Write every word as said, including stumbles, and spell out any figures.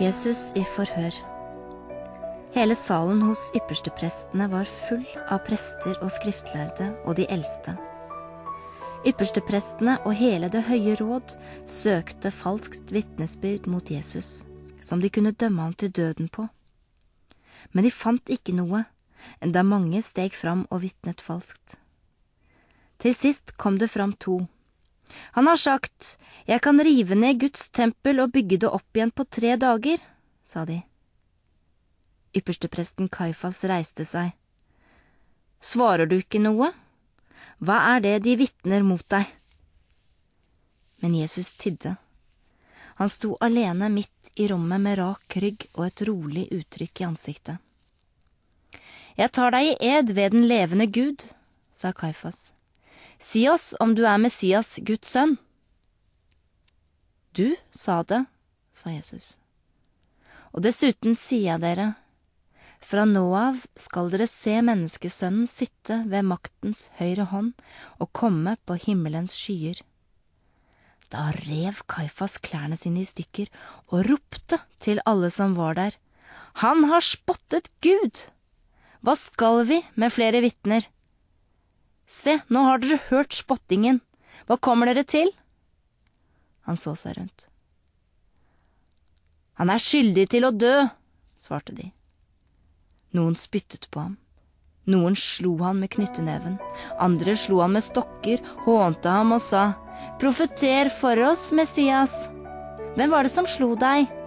Jesus i forhør. Hele salen hos yppersteprestene var full av prester og skriftlærde og de eldste. Yppersteprestene og hele det høye råd søkte falskt vitnesbyrd mot Jesus, som de kunne dømme ham til døden på. Men de fant ikke noe, enda mange steg fram og vitnet falskt. Til sist kom det fram to. Han har sagt, «Jeg kan rive ned Guds tempel og bygge det opp igjen på tre dager», sa de. Ypperstepresten Kaifas reiste seg. «Svarer du ikke noe? Hva er det de vitner mot deg?» Men Jesus tidde. Han sto alene midt i rommet med rak rygg og et rolig uttrykk i ansiktet. «Jeg tar deg i ed ved den levende Gud», sa Kaifas. «Si oss om du er Messias, Guds sønn.» «Du sa det», sa Jesus. «Og dessuten sier jeg dere, fra nå av skal dere se menneskesønnen sitte ved maktens høyre hånd og komme på himmelens skyer.» Da rev Kaifas klærne sine i stykker og ropte til alle som var der, «Han har spottet Gud! Hva skal vi med flere vitner? Se, nå har dere hørt spottingen. Hva kommer dere til?» Han så seg rundt. «Han er skyldig til å dø», svarte de. Noen spyttet på ham. Noen slo han med knytteneven. Andre slo han med stokker, hånte ham og sa, «Profeter for oss, Messias! Hvem var det som slo deg?»